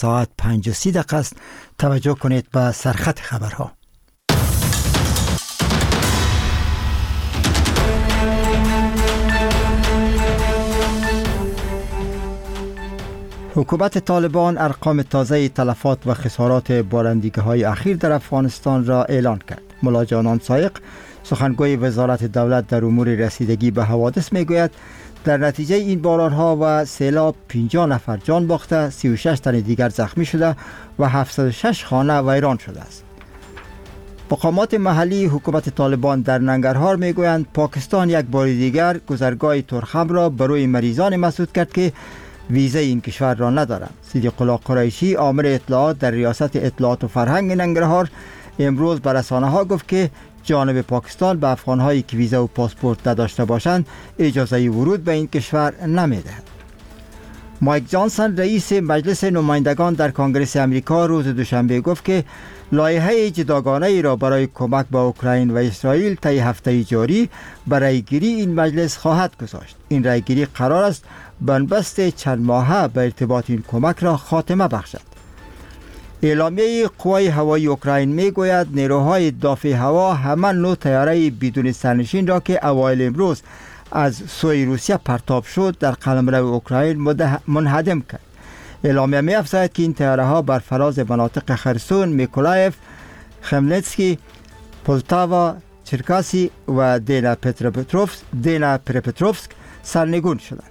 ساعت 5:30 است. توجه کنید به سرخط خبرها. حکومت طالبان ارقام تازه تلفات و خسارات بارندگی‌های اخیر در افغانستان را اعلان کرد. ملا جانان سایق، سخنگوی وزارت دولت در امور رسیدگی به حوادث میگوید در نتیجه این بارانها و سیلاب 50 نفر جان باخته، 36 تن دیگر زخمی شده و 706 خانه ویران شده است. مقامات محلی حکومت طالبان در ننگرهار میگویند پاکستان یک بار دیگر گذرگاه ترخم را برای مریضان مسدود کرد که ویزه این کشور را ندارند. صدیق الله قریشی، آمر اطلاعات در ریاست اطلاعات و فرهنگ ننگرهار، امروز به رسانه‌ها گفت که جانب پاکستان به افغان‌هایی که ویزا و پاسپورت نداشته باشند اجازه ورود به این کشور نمی‌دهد. مایک جانسون، رئیس مجلس نمایندگان در کنگره آمریکا، روز دوشنبه گفت که لایحه جداگانه ای را برای کمک به اوکراین و اسرائیل طی هفته جاری به رأی‌گیری این مجلس خواهد گذاشت. این رأی‌گیری قرار است بنبست چند ماهه به ارتباط این کمک را خاتمه بخشد. اعلامیه قوای هوایی اوکراین میگوید نیروهای دافع هوا همان نوع طیاره بدون سرنشین را که اوایل امروز از سوی روسیه پرتاب شد در قلمرو اوکراین منهدم کرد. اعلامیه می افزاید که این طیاره ها بر فراز مناطق خرسون، میکولایف، خملنسکی، پولتاوا، چرکاسی و دینا پتروفسک سرنگون شدند.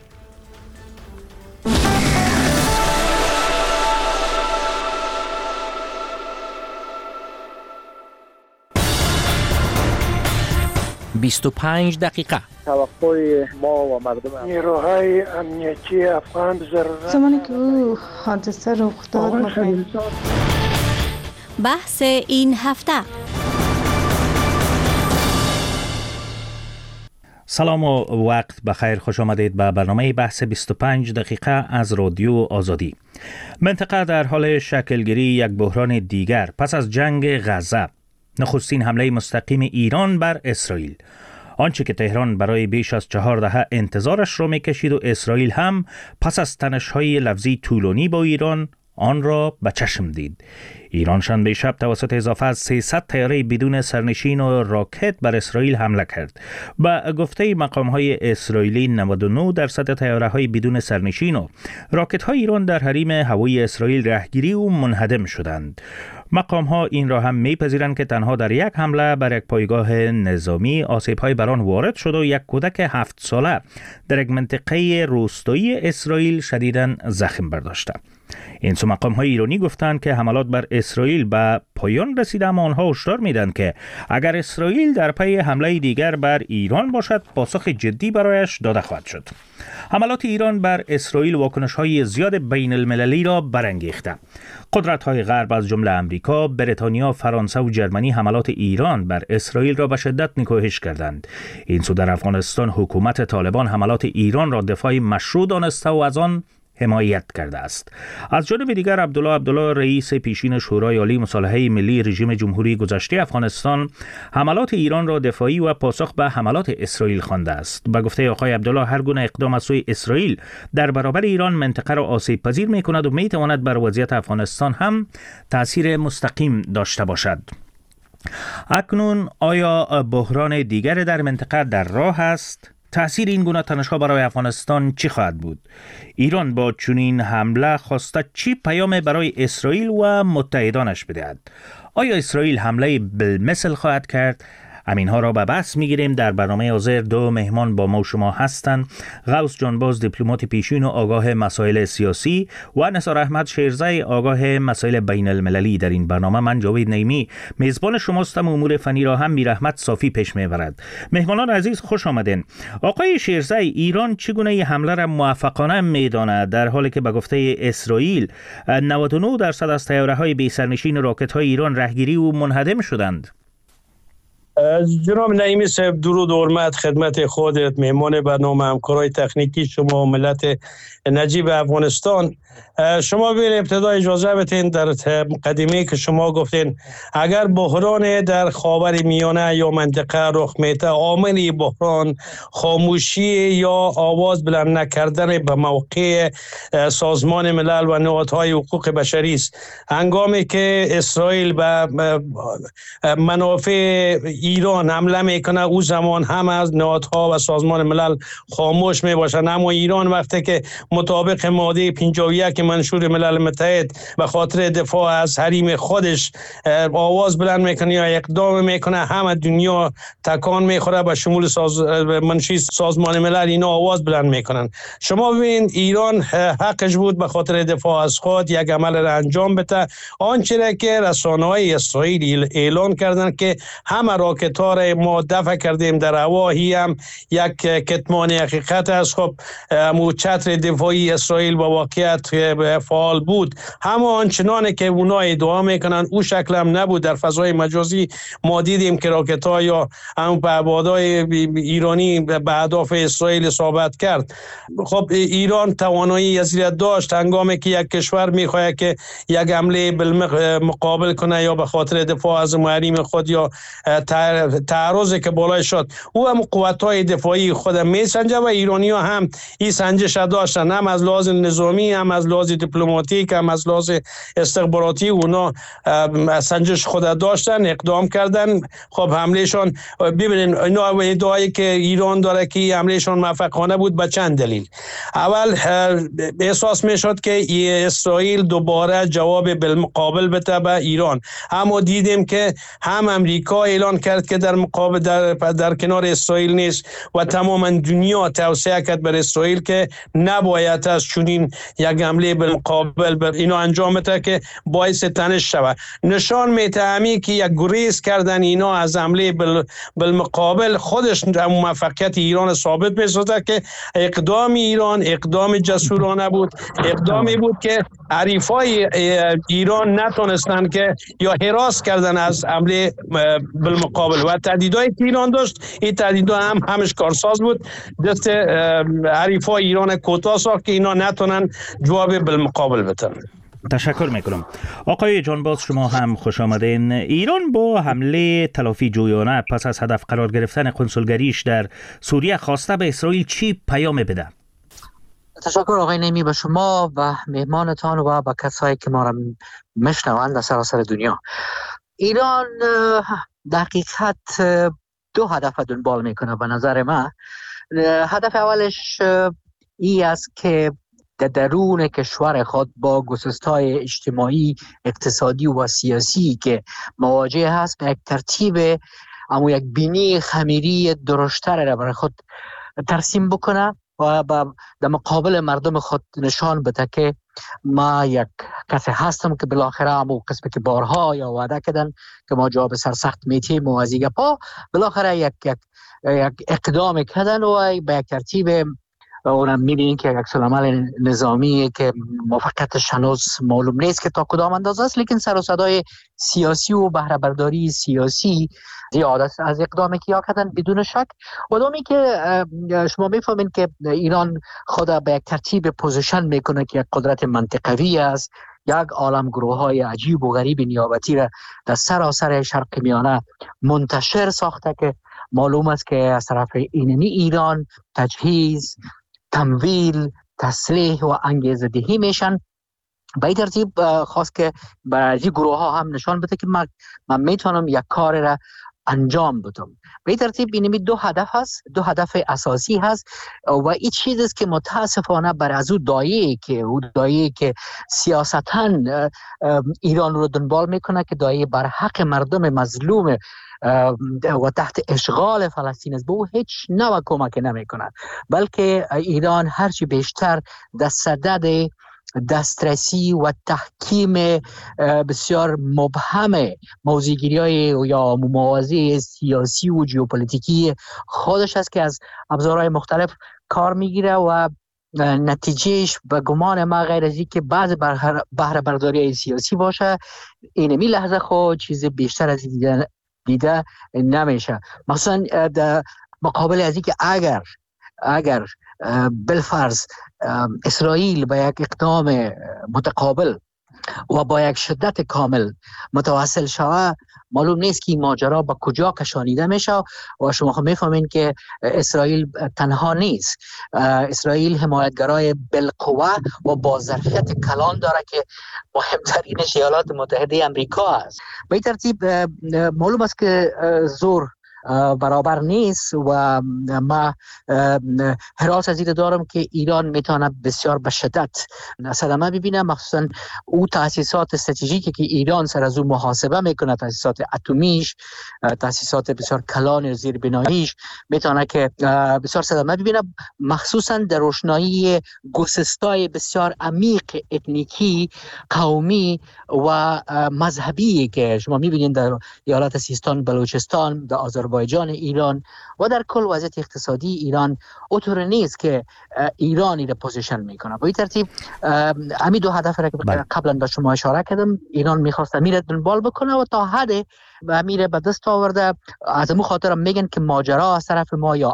دقیقه توقع ما و مردم نیروهای امنیتی افغان زمانی که او حادثه رخ داد بحث این هفته. سلام و وقت بخیر، خوش آمدید به برنامه بحث 25 دقیقه از رادیو آزادی. منطقه در حال شکلگیری یک بحران دیگر پس از جنگ غزه، نخستین حمله مستقیم ایران بر اسرائیل، آنچه که تهران برای بیش از 4 دهه انتظارش را میکشید و اسرائیل هم پس از تنش‌های لفظی طولانی با ایران آن را به چشم دید. ایران شنبه شب توسط اضافه از 300 طیاره بدون سرنشین و راکت بر اسرائیل حمله کرد. با گفته مقام‌های اسرائیلی 99% طیاره‌های بدون سرنشین و راکت‌های ایران در حریم هوایی اسرائیل رهگیری و منهدم شدند. مقام‌ها این را هم می‌پذیرند که تنها در یک حمله بر یک پایگاه نظامی آسیب‌های بر آن وارد شد و یک کودک 7 ساله در یک منطقه روستایی اسرائیل شدیداً زخم برداشته. این سو مقام‌های ایرانی گفتند که حملات بر اسرائیل به پایان رسیده، اما آنها هشدار میدن که اگر اسرائیل در پی حمله دیگر بر ایران باشد پاسخ جدی برایش داده خواهد شد. حملات ایران بر اسرائیل واکنش‌های زیاد بین المللی را برانگیخته. قدرت‌های غرب از جمله امریکا، بریتانیا، فرانسه و جرمنی حملات ایران بر اسرائیل را به شدت نکوهش کردند. این سو در افغانستان حکومت طالبان حملات ایران را دفاع مشروع دانسته و از آن حمایت کرده است. از جانب دیگر عبدالله رئیس پیشین شورای عالی مصالحه ملی رژیم جمهوری گذشته افغانستان حملات ایران را دفاعی و پاسخ به حملات اسرائیل خوانده است. به گفته آقای عبدالله هر گونه اقدام از سوی اسرائیل در برابر ایران منطقه را آسیب پذیر می‌کند و می‌تواند بر وضعیت افغانستان هم تأثیر مستقیم داشته باشد. اکنون آیا بحران دیگر در منطقه در راه است؟ تأثیر این گونه تنش‌ها برای افغانستان چی خواهد بود؟ ایران با چنین حمله خواسته چی پیام برای اسرائیل و متحدانش بدهد؟ آیا اسرائیل حمله بالمثل خواهد کرد؟ همینها را به بحث میگیریم. در برنامه حاضر دو مهمان با ما شما هستند: غوث جانباز، دیپلمات پیشین و آگاه مسائل سیاسی، و نثار احمد شیرزی، آگاه مسائل بین المللی. در این برنامه من جاوید نعیمی میزبان شماستم. امور فنی را هم میرحمت صافی پیش میبرد. مهمانان عزیز خوش آمدین. آقای شیرزی، ایران چگونه این حمله را موفقانه میداند در حالی که به گفته اسرائیل 99% از طیاره‌های بی سرنشین و راکت‌های ایران رهگیری و منهدم شدند؟ جناب نعیمی صاحب، درود و حرمت خدمت خودت، مهمان برنامه، همکارای تکنیکی شما و ملت نجیب افغانستان. شما بین ابتدا اجازه بدین در مقدمه که شما گفتین اگر بحران در خاور میانه یا منطقه رخ میده، عامل بحران خاموشی یا آواز بلند نکردن به موقع سازمان ملل و نهادهای حقوق بشری است. هنگامی که اسرائیل به منافع ایران حمله میکنه، او زمان هم از نهادها و سازمان ملل خاموش میباشند، اما ایران وقتی که مطابق ماده 51 منشور ملل متحد به خاطر دفاع از حریم خودش آواز بلند میکنه یا اقدام میکنه، همه دنیا تکان میخوره، به شمول منشی سازمان ملل اینا آواز بلند میکنن. شما ببین ایران حقش بود به خاطر دفاع از خود یک عمل را انجام بده، آنچه که رسانه‌های اسرائیل اعلان کردند که همه راکت‌ها را ما دفع کردیم در هوا، هم یک کتمان حقیقت است. خب چتر دفاعی اسرائیل با واقعیت فعال بود، اما آنچنانه که اونا ادعا میکنن او شکل هم نبود. در فضای مجازی ما دیدیم که راکت‌ها یا هم پهپادهای ایرانی به اهداف اسرائیل اصابت کرد. خب ایران توانایی یزیرت داشت هنگامی که یک کشور میخواد که یک حمله مقابل کنه یا به خاطر دفاع از حریم خود یا تعرضی که بالای شد، او هم قوت‌های دفاعی خود میسنجه و ایرانی‌ها هم این سنجش داشتن، هم از لحاظ نظامی، هم از لحاظ دیپلماتیک، هم از لحاظ استخباراتی اونا سنجش خود داشتن، اقدام کردن. خب حملهشون ببینید اینا ادعایی که ایران داره که حملهشون موفقانه بود به چند دلیل. اول احساس میشد که اسرائیل دوباره جواب بالمقابل بده به ایران، اما دیدیم که هم امریکا اعلان کرد که در مقابل در کنار اسرائیل نیست و تماما دنیا توصیه کرد بر اسرائیل که نباید از چنین یک حمله بالمقابل اینا انجام بده که باعث تنش شود. نشان می‌دهد که یک گریز کردن اینا از حمله بالمقابل خودش موفقیت ایران ثابت می‌سازد که اقدام ایران اقدام جسورانه بود، اقدامی بود که حریفای ایران نتونستن که یا هراس کردن از حمله بالمقابل و تهدیدهای که ایران داشت، این تهدیدها هم همش کارساز بود، دست حریفای ایران کوتاه ساخت که اینا نتونن جواب بالمقابل بدن. تشکر میکنم. آقای جانباز شما هم خوش آمدین. ایران با حمله تلافی جویانه پس از هدف قرار گرفتن کنسولگریش در سوریه خواسته به اسرائیل چی پیام بده؟ تشکر آقای نعیمی به شما و مهمانتان و به کسایی که ما را میشنوند در سراسر دنیا. ایران دقیقاً دو هدف دنبال میکنه به نظر من. هدف اولش ای است که در درون کشور خود با گسستای اجتماعی، اقتصادی و سیاسی که مواجه هست به یک ترتیب اما یک بینی خمیری درشتر را برای خود ترسیم بکنه و در مقابل مردم خود نشان بده که ما یک کسی هستم که بالاخره همون قسمی که بارها یا وعده کردن که ما جواب سرسخت میتیم و از دیگه پا بالاخره یک اقدام کردن و به یک ترتیب اونم میبینین که یک سلامل نظامی که موفقیتش هنوز معلوم نیست که تا کدام اندازه است، لیکن سر و صدای سیاسی و بهره برداری سیاسی زیاد از اقدامی که یا کردن بدون شک. و دومی که شما میفهمین که ایران خود به یک ترتیب پوزیشن میکنه که یک قدرت منطقوی است، یک عالم گروه های عجیب و غریب نیابتی را در سراسر شرق میانه منتشر ساخته که معلوم است که از طرف اینمی ایران تجهیز، تمویل، تسلیح و انگیزه دهی میشن. به این ترتیب خواست که برای گروه ها هم نشان بده که من میتونم یک کار را انجام بدم. به این ترتیب اینمی دو هدف هست، دو هدف اساسی هست و این چیز است که متاسفانه بر از او دایه که سیاستاً ایران رو دنبال میکنه که دایه بر حق مردم مظلوم و تحت اشغال فلسطین است، به او هیچ نوع کمک نمی کند، بلکه ایران هرچی بیشتر در صدد دسترسی و تحکیم بسیار مبهم موضوعگیری‌های یا موازی سیاسی و ژئوپلیتیکی خودش است که از ابزارهای مختلف کار میگیره و نتیجهش به گمان ما غیر از اینکه بعض بهره برداری سیاسی باشه، اینمی لحظه خود چیز بیشتر از دیده نمیشه. مثلا در مقابل از اینکه اگر بالفرض اسرائیل با یک اقدام متقابل و با یک شدت کامل متواصل شود، معلوم نیست که این ماجرا با کجا کشانیده میشه و شما خب میفهمین که اسرائیل تنها نیست. اسرائیل حمایتگرای بالقوه و با ظرفیت کلان داره که مهمترینش ایالات متحده امریکا است. به این ترتیب معلوم است که زور برابر نیست و ما حراس از این دارم که ایران میتونه بسیار به شدت صدمه ببینه، مخصوصا او تاسیسات استراتژیکی که ایران سر از او محاسبه میکنه، تاسیسات اتمیش، تاسیسات بسیار کلان زیربناییش، میتونه که بسیار صدمه ببینه، مخصوصا در روشنایی گسستای بسیار عمیق اتنیکی، قومی و مذهبی که شما میبینید در ایالات سیستان، بلوچستان، در آذربایجان ایران و در کل وضعیت اقتصادی ایران اونطور نیست که ایرانی را پوزیشن میکنه. با این ترتیب همین دو هدف را که قبلا به شما اشاره کردم، ایران میخواست امیر دنبال بکنه و تا حد امیر به دست آورده. از امو خاطر میگن که ماجرا از طرف ما یا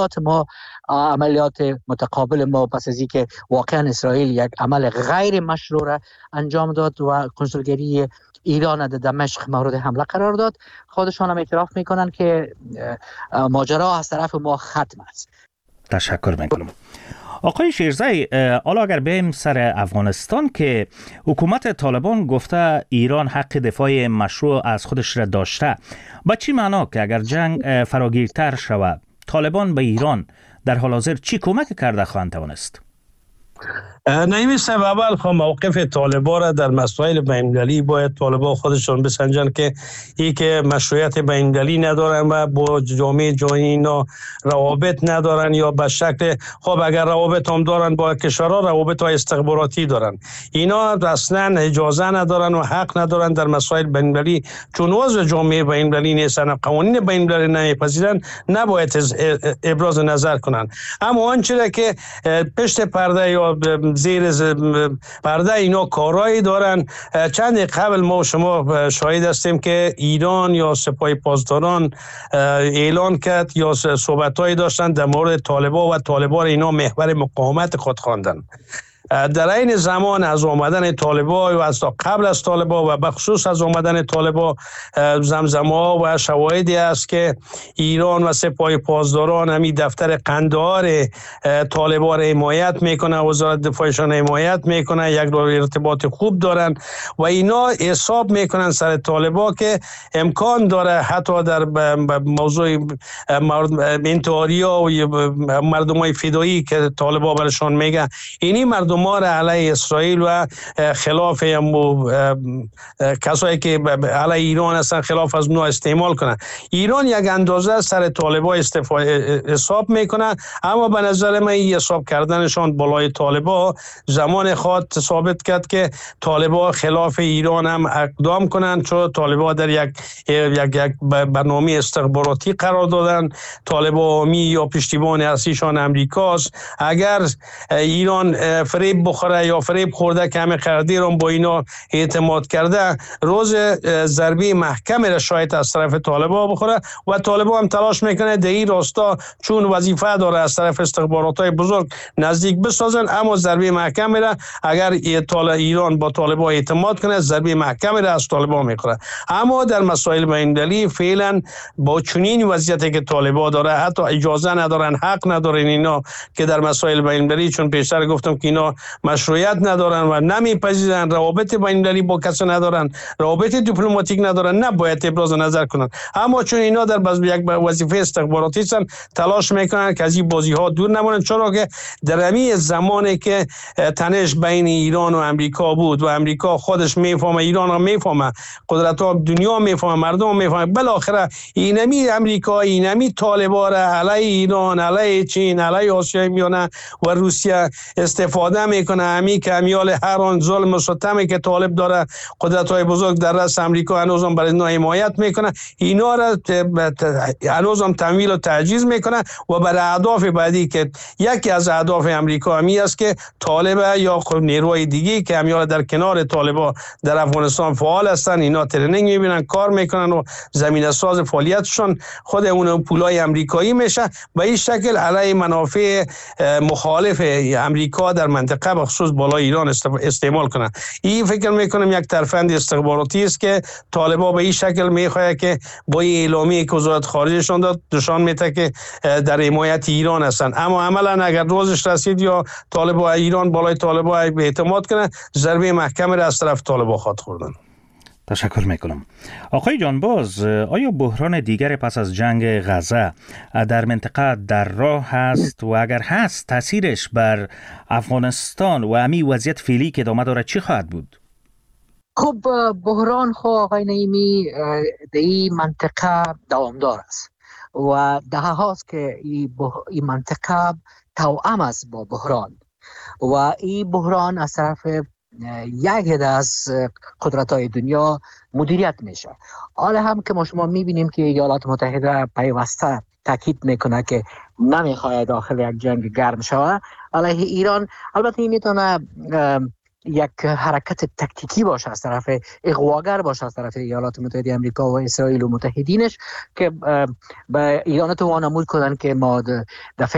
عملیات متقابل ما پس از اینکه واقعا اسرائیل یک عمل غیر مشروع را انجام داد و کنسولگری ایران در دمشق مورد حمله قرار داد، خودشان هم اعتراف میکنن که ماجرا از طرف ما ختم است. تشکر میکنم. آقای شیرزی، حالا اگر بریم سر افغانستان که حکومت طالبان گفته ایران حق دفاع مشروع از خودش را داشته، با چی معنا که اگر جنگ فراگیرتر شود طالبان به ایران در حال حاضر چی کمک کرده خواهند توانست؟ نمیشه اول موقف طالبان را در مسائل بین‌المللی باید طالبان خودشون بسنجن که ای که مشروعیت بین‌المللی ندارن و با جامعه جهانی اینا روابط ندارن، یا به شکل خب اگر روابط هم دارن با کشورها روابط های استخباراتی دارن، اینا اصلا اجازه ندارن و حق ندارن در مسائل بین‌المللی، چون عضو جامعه بین‌المللی نیستن و قوانین بین‌المللی نمیپذیرن، نباید ابراز نظر کنن. اما آنچه که پشت پرده یا زیر پرده اینا کارایی دارن. چند قبل ما و شما شاهد هستیم که ایران یا سپاه پاسداران اعلان کرد یا صحبتایی داشتن در مورد طالبان و طالبان اینا محور مقاومت خود خواندن. در این زمان از آمدن طالبان و از قبل از طالبان و بخصوص از آمدن طالبان زمزمه‌ها و شواهدی است که ایران و سپاه پاسداران همین دفتر قندهار طالبان را حمایت میکنه، وزارت دفاعشان حمایت میکنه، یک ارتباط خوب دارن و اینا حساب میکنن سر طالبان که امکان داره حتی در موضوع انتحاری‌ها و مردمای فدایی که طالبان برشان میگه، اینی مردم ما را علیه اسرائیل و خلاف کسایی که علیه ایران هستن خلاف از نوع استعمال کنن. ایران یک اندازه سر طالبان حساب میکنه، اما به نظر من این حساب کردنشان بالای طالبان زمان خود ثابت کرد که طالبان خلاف ایران هم اقدام کنند، چون طالبان در یک برنامه استخباراتی قرار دادن. طالبان یا پشتیبان اصلیشان امریکاست. اگر ایران فریب بخوره یا فریب خورده که همه قرارداد با اینا اعتماد کرده، روز ضربه محکم را شاید از طرف طالبان بخوره و طالبان هم تلاش میکنه در این راستا، چون وظیفه داره از طرف استخبارات‌های بزرگ نزدیک بسازن، اما ضربه محکم را اگر ایران با طالبان اعتماد کنه ضربه محکم را از طالبان میخوره. اما در مسائل بین‌المللی فعلا با چنین وضعیتی که طالبان داره حتی اجازه ندارن، حق ندارن اینا که در مسائل بین‌المللی، چون پیشتر گفتم که اینا مشروعیت ندارن و نمیپذیرن، روابط بین‌المللی با کسی ندارن، روابط دیپلماتیک ندارن، نباید ابراز نظر کنن. اما چون اینا در یک وظیفه استخباراتی هستن تلاش میکنن که از این بازی ها دور نمونن، چرا که در همین زمانی که تنش بین ایران و امریکا بود و امریکا خودش میفهمه، ایران هم میفهمه، قدرت ها دنیا میفهمه، مردم هم میفهمه، بالاخره اینمی امریکا، اینمی طالبان علیه ایران، علیه چین، علیه آسیای میانه و روسیه استفاده نمیکنه. همی که امیال هر آن ظلم و ستمی که طالب داره قدرت‌های بزرگ در رأس امریکا هنوزم برای اینا حمایت میکنه، اینا را هنوزم تمویل و تعجیز میکنه و برای اهداف بعدی که یکی از اهداف امریکا همی است که طالب یا نیروهای دیگه که امیال در کنار طالبا در افغانستان فعال هستن، اینا ترنینگ میبینن، کار میکنن و زمینه ساز فعالیتشون خود اون پولای امریکایی میشه. به این شکل علیه منافع مخالف امریکا در منطقه به خصوص بالای ایران استعمال کنن. این فکر میکنم یک ترفند استخباراتی است که طالبا به این شکل میخواد که با این اعلامیه که وزارت خارجهشان داد نشان میده که در حمایت ایران هستن، اما عملا اگر روزش رسید یا طالبا ایران بالای طالبا اعتماد کنه، ضربه محکم را از طرف طالبا خواهد خوردن. تشکر میکنم. آقای جانباز، آیا بحران دیگر پس از جنگ غزه در منطقه در راه هست و اگر هست تاثیرش بر افغانستان و امی وضعیت فعلی که ادامه داره چی خواهد بود؟ خب بحران آقای نعیمی در این منطقه دوامدار است و ده هاست که این منطقه توأم است با بحران و این بحران از طرف یک از قدرت‌های دنیا مدیریت میشه. حالا هم که ما شما میبینیم که ایالات متحده پیوسته تاکید میکنه که نمیخواد داخل یک جنگ گرم شود علیه ایران. البته این میتونه یک حرکت تکتیکی باشه از طرف اغواگر باشه از طرف ایالات متحده آمریکا و اسرائیل و متحدینش که به ایران وانمود کنن که ما در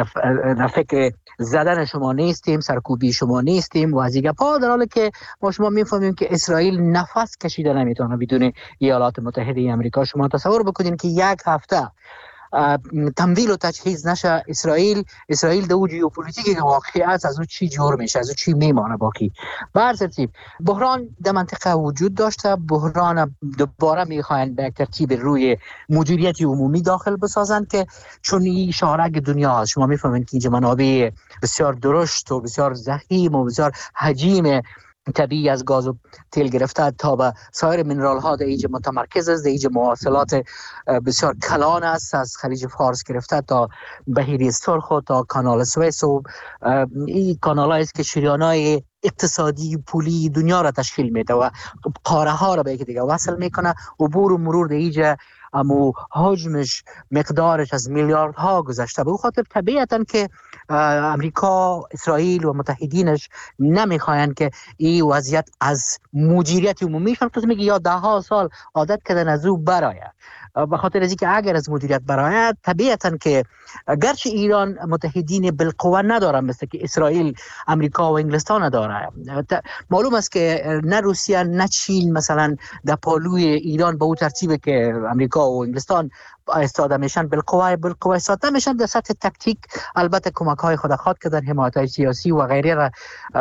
فکر زدن شما نیستیم، سرکوبی شما نیستیم و از این گپا، در حالی که ما شما میفهمیم که اسرائیل نفس کشیده نمیتونه بدون ایالات متحده آمریکا. شما تصور بکنین که یک هفته تمویل و تجهیز نشه اسرائیل دو ژئوپلیتیکی که واقعی است از اون چی جور میشه، از اون چی میمانه باقی. به هر ترتیب بحران در منطقه وجود داشته، بحران دوباره میخواین به ترتیب روی مدیریت عمومی داخل بسازن که چون این شارک دنیا هست. شما میفهمین که اینجا منابع بسیار درشت و بسیار ضخیم و بسیار حجیم طبیعی از گاز و تیل گرفته تا به سایر منرال ها در اینجا متمرکز است. در اینجا مواصلات بسیار کلان است، از خلیج فارس گرفته تا بحیره سرخ و تا کانال سوئیس و این کانال است که شریان‌های اقتصادی پولی دنیا را تشکیل میده و قاره ها را به یک دیگه وصل میکنه. عبور و مرور در اینجا اما حجمش مقدارش از میلیاردها گذشته. به خاطر طبیعتاً که امریکا، اسرائیل و متحدینش نمیخواین که این وضعیت از مدیریت عمومیشان که میگه یا 10 سال عادت کردن از او برآید. به خاطر از اینکه اگر از مدیریت برآید طبیعتاً که گرچه ایران متحدین بالقوه نداره مثل که اسرائیل، امریکا و انگلستان داره، معلوم است که نه روسیه نه چین مثلا در پالوی ایران به اون ترتیبه که امریکا و انگلستان استاده میشن بالقوه استاده میشن. در سطح تکتیک البته کمک های خود خواهد کردن، حمایت های سیاسی و غیره را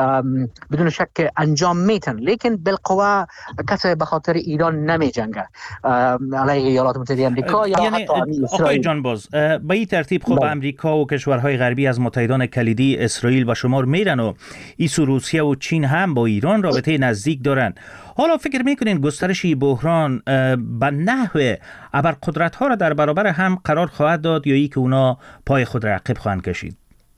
بدون شک انجام میتن، لیکن بالقوه کسی به خاطر ایران نمی جنگه علیه ایالات متحده آمریکا یا یعنی حتی اسرائیل. آقای جانباز، به این ترتیب خب امریکا و کشورهای غربی از متحدان کلیدی اسرائیل و شمار میرن و ایسو روسیه و چین هم با ایران رابطه نزدیک دارن. حالا فکر میکنین گسترش بحران به نحو ابرقدرت ها را در برابر هم قرار خواهد داد یا ای که اونا پای خود را عقب خواهند کشید؟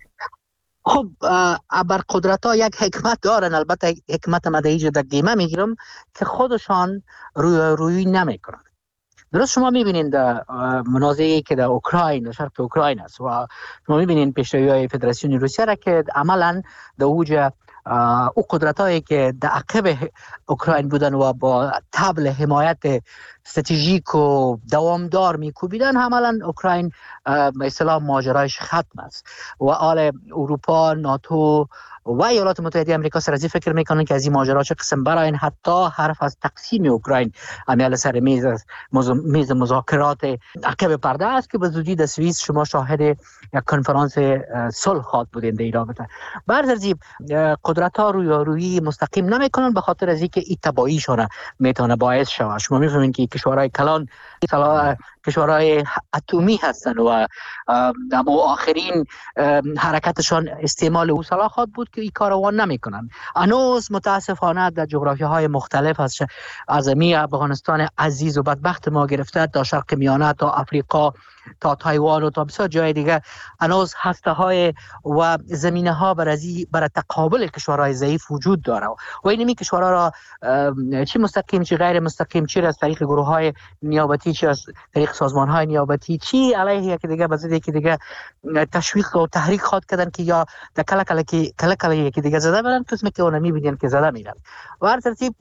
خب ابرقدرت ها یک حکمت دارن، البته حکمت مدهیج در گیمه میگیرم که خودشان روی نمی کنن. درست شما میبینین در منازعه‌ای که در اوکراین، در شرق اوکراین است و شما میبینین پیشروی‌های فدراسیون روسیه را که عملاً در اوج او قدرت‌هایی که در عقب اوکراین بودن و با طبل حمایت استراتژیک و دوامدار میکوبیدن، عملاً اوکراین به اصطلاح ماجرایش ختم است و آل اروپا، ناتو و ایالات متحده آمریکا سر از فکر میکنن که از این ماجرا چه قسم براین، حتی حرف از تقسیم اوکراین عمل سر میز مذاکرات عقب پرده است که به زودی در سوئیس شما شاهد یک کنفرانس صلح خواهد بودین در این رابطه. به هر ترتیب قدرت ها روی مستقیم نمیکنن به خاطر از اینکه این تباهیشون میتونه باعث شود. شما میفهمین که کشورهای کلان کشورهای اتمی هستن و در آخرین حرکتشان استعمال او سلاح خواهد بود که این کارو نمیکنن. هنوز متاسفانه در جغرافیاهای مختلف از می افغانستان عزیز و بدبخت ما گرفته تا شرق میانه تا افریقا تا تایوان و تا بسیار جای دیگه هنوز هسته های و زمینه ها برای تقابل کشورهای ضعیف وجود داره و این کشورها را چی مستقیم چی غیر مستقیم، چی از طریق گروه های نیابتی، چی از طریق سازمان های نیابتی، چی علیه یکی دیگه بزد یکی دیگه تشویق و تحریک خواد کردن که یا در کله یکی دیگه زده برن، قسمی که اون میبینن که زده میرن. و هر ترتیب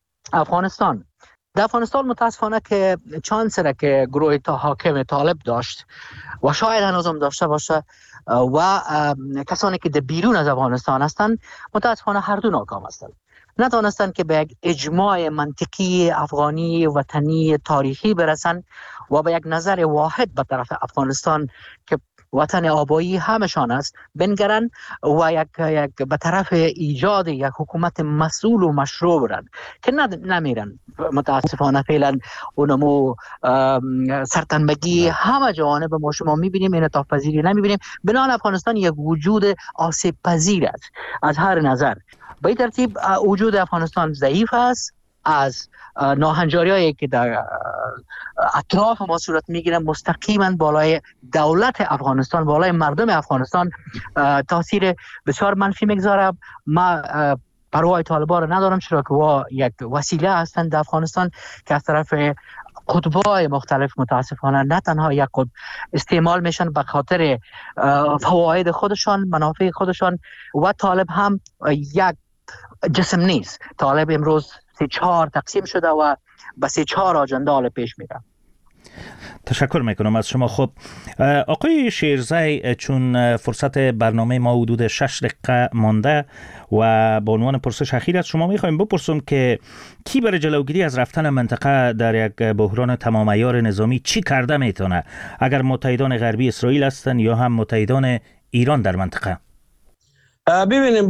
در افغانستان متاسفانه که چانسره که گروه حاکم طالب داشت و شاید هنوزم داشته باشه و کسانی که در بیرون از افغانستان هستند متاسفانه هر دو ناکام هستند. نتوانستن که به یک اجماع منطقی افغانی وطنی تاریخی برسن و به یک نظر واحد به طرف افغانستان که وطن آبایی همشان است بنگرن و یک به طرف ایجاد یک حکومت مسئول و مشروع برن که نمیرن. متاسفانه فعلا اونمو سرتنبگی همه جوانب ما شما میبینیم، انعطاف پذیری نمیبینیم. بنابراین افغانستان یک وجود آسیب پذیر است از هر نظر. به این ترتیب وجود افغانستان ضعیف است. از ناهنجاری‌هایی که در اطراف ما صورت میگیرن مستقیما بالای دولت افغانستان، بالای مردم افغانستان تاثیر بسیار منفی میگذاره. ما پروای طالبان رو ندارم، چرا که یک وسیله هستند در افغانستان که از طرف قطب‌های مختلف متاسفانه نه تنها یک قطب استعمال میشن به خاطر فواید خودشان، منافع خودشان و طالب هم یک جسم نیست. طالب امروز 3-4 تقسیم شده و به 3-4 آجنده حال پیش میره. تشکر میکنم از شما. خب آقای شیرزی، چون فرصت برنامه ما حدود 6 دقیقه مانده و به عنوان پرسش اخیر از شما میخوایم بپرسم که کی برای جلوگیری از رفتن منطقه در یک بحران تمام عیار نظامی چی کرده میتونه، اگر متحدان غربی اسرائیل هستن یا هم متحدان ایران در منطقه؟ ببینیم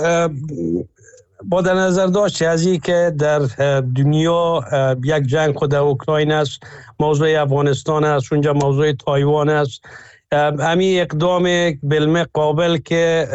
با در نظر داشت از این که در دنیا یک جنگ خود اوکراین است، موضوع افغانستان است، اونجا موضوع تایوان است، همین اقدام بالمه قابل که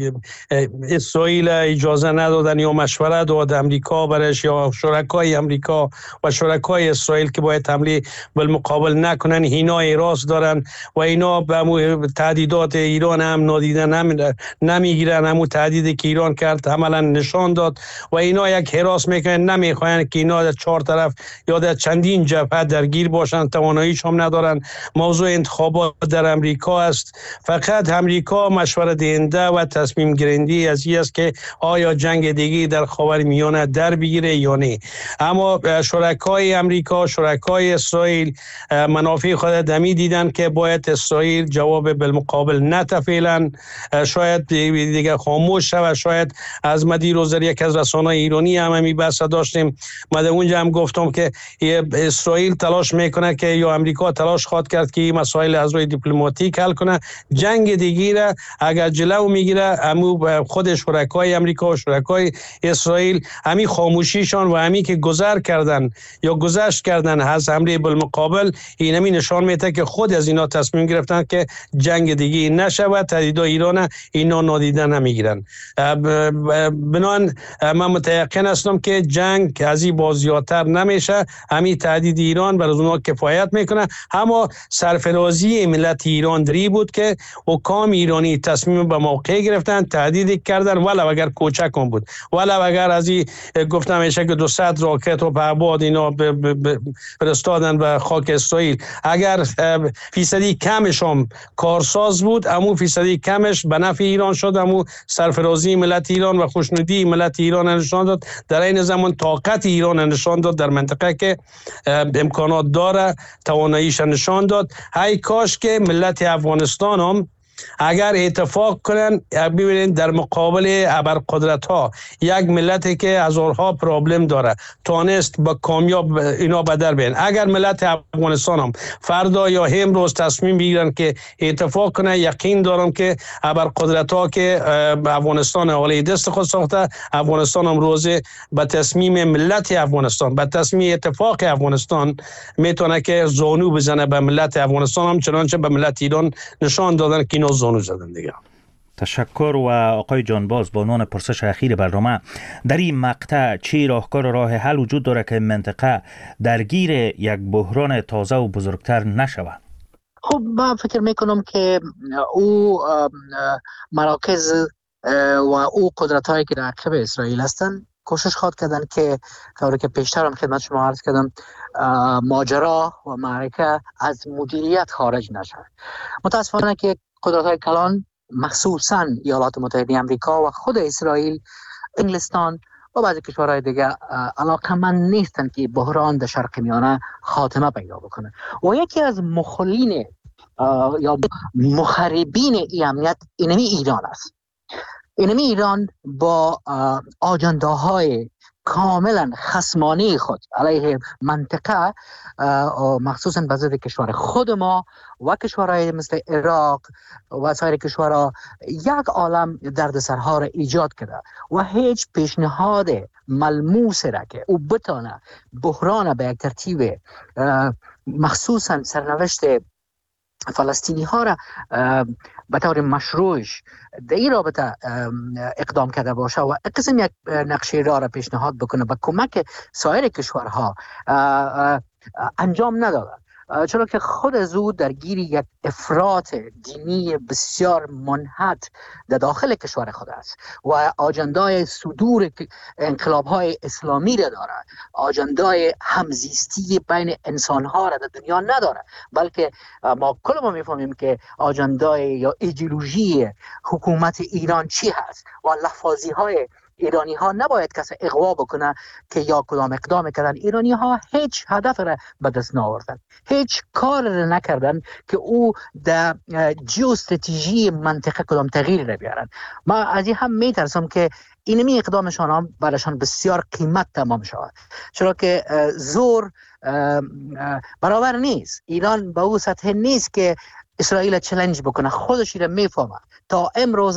اسرائیل اجازه ندادن یا مشورت داد امریکا برش یا شرکای امریکا و شرکای اسرائیل که باید حمله بالمقابل نکنن، اینا اعراض دارن و اینا به تهدیدات ایران هم نادیده نمیگیرن. همون تهدیدی که ایران کرد عملا نشان داد و اینا یک حراس میکنن، نمیخواین که اینا در 4 طرف یا در چندین جبهه درگیر باشن، تواناییش هم ندارن. موضوع انتخابات در امریکا است، فقط امریکا مشورت دهنده و تصمیم گیرنده از این است که آیا جنگ دیگه در خاورمیانه در بگیره یا نه. اما شرکای امریکا، شرکای اسرائیل منافع خود دمی دیدن که باید اسرائیل جواب بالمقابل نده فعلا، شاید دیگه خاموش شود. شاید از مدیر وزیر یک از رسانه‌های ایرانی هم بحث داشتیم، من اونجا هم گفتم که اسرائیل تلاش میکنه که یا امریکا تلاش خواد کرد که این مسائل از روی دیپلماتیک حل کنه. جنگ دیگه را اگر جلو میگیره همو خود شرکای امریکا و شرکای اسرائیل همین خاموشیشان و همین که گذر کردن یا گذشت کردن از حمله بالمقابل، این همین نشان میده که خود از اینا تصمیم گرفتن که جنگ دیگه نشود، تهدیدات ایران اینا نادیده نمیگیرن. بنان من متيقن هستم که جنگ از این بازیاتر نمیشه، همین تهدید ایران بر اونها کفایت میکنه. اما سرفرازی ملت ایران دری بود که حکام ایرانی تصمیم به موقع گرفتن، تهدید کردن، ولو اگر کوچک هم بود، ولو اگر از این گفتم میشه که 200 راکت و پهپاد اینا فرستادن به خاک اسرائیل. اگر فیصدی کمش هم کارساز بود، امو فیصدی کمش به نفع ایران شد، امو سرفرازی ملت ایران و خوشنودی ملت ایران نشان داد، در این زمان طاقت ایران نشان داد در منطقه که امکانات داره، تواناییش نشان داد. ای کاش که ملت افغانستان هم اگر اتفاق کنن، ببینید در مقابل ابرقدرت ها یک ملتی که هزارها پرابلم داره تانست با کامیاب اینا بدر بین. اگر ملت افغانستان هم فردا یا امروز تصمیم بگیرن که اتفاق کنه، یقین دارم که ابرقدرت ها که افغانستان حواله دست خود ساخته، افغانستان هم روز به تصمیم ملت افغانستان، به تصمیم اتفاق افغانستان میتونه که زانو بزنه به ملت افغانستان، هم چنانچه به ملت ایران نشان دادن که زانو زدن دیگه. تشکر. و آقای جانباز، با عنوان پرسش اخیر برنامه، در این مقطع چی راهکار و راه حل وجود داره که منطقه درگیر یک بحران تازه و بزرگتر نشود؟ خب من فکر میکنم که او مراکز و او قدرت هایی که در عقب اسرائیل هستند کوشش خواهد کردن که طوری که پیشتر هم خدمت شما عرض کردم ماجرا و معرکه از مدیریت خارج نشود. متاسفانه که قدرت های کلان مخصوصاً ایالات متحده آمریکا و خود اسرائیل، انگلستان و بعضی کشورهای دیگه علاقمند نیستند که بحران در شرق میانه خاتمه پیدا بکنه. و یکی از مخالین یا مخربین این امنیت اینمی ایران است. اینمی ایران با آجنداهای کاملا خصمانه خود علیه منطقه، مخصوصا به ضد کشور خود ما و کشورهای مثل عراق و سایر کشورها، یک عالم دردسرها را ایجاد کرده و هیچ پیشنهاد ملموس را که او بتانه بحران به یک ترتیب مخصوصا سرنوشت فلسطینی ها را به طور مشروعش در این رابطه اقدام کرده باشه و قسم یک نقشه را پیشنهاد بکنه به کمک سایر کشورها انجام نداده، چرا که خود از او درگیر یک افراط دینی بسیار منحط در داخل کشور خود است و آجندای صدور انقلاب‌های اسلامی را داره، آجندای همزیستی بین انسان‌ها را در دنیا نداره، بلکه ما کل میفهمیم که آجندای یا ایدئولوژی حکومت ایران چی هست و لفاظی‌های ایرانی ها نباید کسی اغوا بکنه که یا کدام اقدام کردن. ایرانی ها هیچ هدف را به دست نآوردن، هیچ کار را نکردن که او در جیوستراتژی منطقه کدام تغییر را بیارن. ما از این هم میترسم که اینمی اقدامشان هم برایشان بسیار قیمت تمام شود، چرا که زور برابر نیست. ایران به او سطح نیست که اسرائیل چالش بکنه، خودش را میفهمه. تا امروز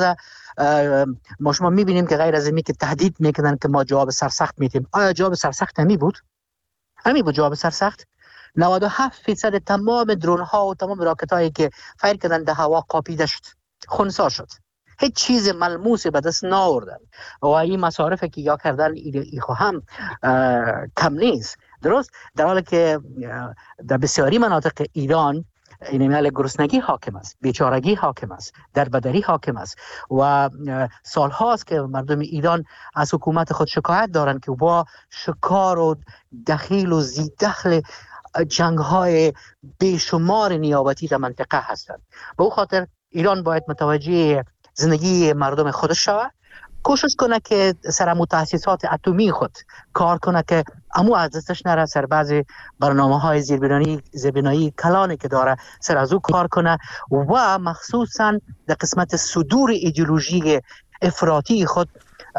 ما شما میبینیم که غیر از اینی که تهدید میکنن که ما جواب سرسخت میدیم، آیا جواب سرسخت همی بود جواب سرسخت؟ 97% تمام درون ها و تمام راکت هایی که فایر کردن در هوا قاپیده شد، خنثی شد، هیچ چیز ملموسی به دست نآوردن و این مصارفی که یا کردن ایخو هم کم نیست. درست در حالی که در بسیاری مناطق ایران این میال گرسنگی حاکم است، بیچارگی حاکم است، دربدری حاکم است و سال هاست که مردم ایران از حکومت خود شکایت دارند که با شکار و دخیل و زیدخل جنگ های بیشمار نیابتی در منطقه هستند. به او خاطر ایران باید متوجه زندگی مردم خودش شود، کوشش کنه که سر مؤسسات اتمی خود کار کنه که امو از دستش نره، سر بعضی برنامه‌های زیربنایی کلانی که داره سر از او کار کنه و مخصوصا در قسمت صدور ایدئولوژی افراطی خود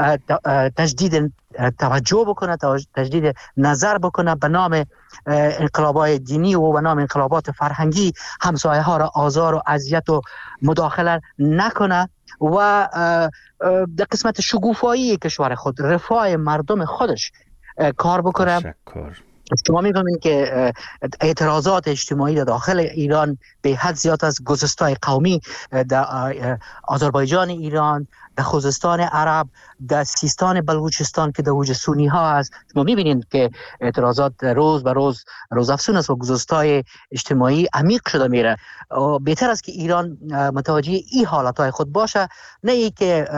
تجدید توجه بکنه، تجدید نظر بکنه، به نام انقلابات دینی و به نام انقلابات فرهنگی همسایه ها را آزار و اذیت و مداخله نکنه و در قسمت شکوفایی کشور خود، رفاه مردم خودش کار بکنه. تشکر. شما می‌فهمید که اعتراضات اجتماعی در داخل ایران به حد زیاد از گسستای قومی در آذربایجان ایران، در خوزستان عرب، در سیستان بلوچستان که در اوج سونی ها هست. شما می‌بینید که اعتراضات روز به روز افزون است و گسستای اجتماعی عمیق شده میره. بهتر است که ایران متوجه این حالتهای خود باشه، نه ای که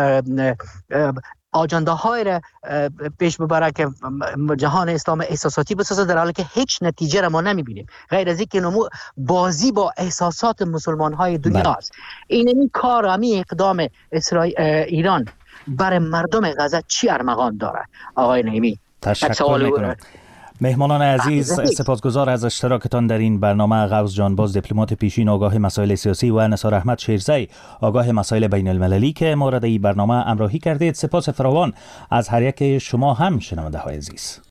آجنداهای را پیش ببره که جهان اسلام احساساتی بسازه، در حالی که هیچ نتیجه را ما نمیبینیم غیر از اینکه بازی با احساسات مسلمان های دنیا است. این کار، همین اقدام ایران بر مردم غزه چی ارمغان داره آقای نعیمی؟ تشکر میکنم. مهمانان عزیز، سپاسگزار از اشتراکتان در این برنامه. غوث جانباز، دیپلمات پیشین آگاه مسائل سیاسی، و نثار احمد شیرزی، آگاه مسائل بین المللی که مورد این برنامه امراهی کردید. سپاس فراوان از هر یک شما هم شنونده های عزیز.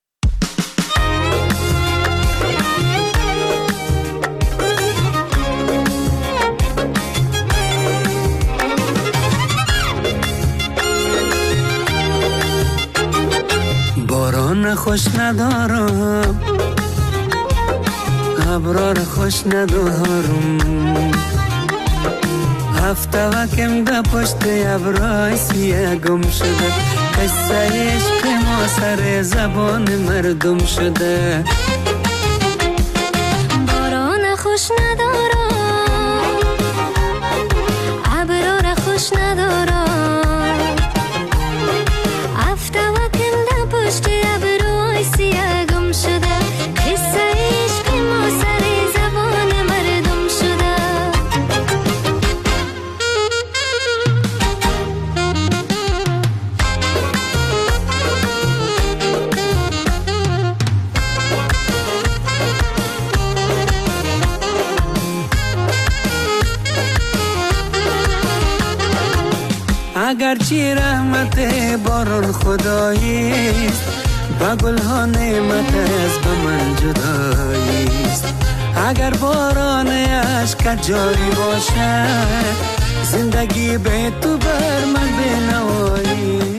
باران خوش ندارم، ابرار خوش ندارم، هفته وکم ده پشت ابرای سیه گم شده قصه عشق ما سر زبان مردم شده باران خوش ندارم ابرار خوش ندارم هفته وکم ده پشت ابرای سیه گم شده قصه عشق ما سر زبان مردم شده اگرچه رحمت باران خداییست با گلها نعمت از به من جداییست اگر باران عشق جاری باشد زندگی به تو بر من بنوایی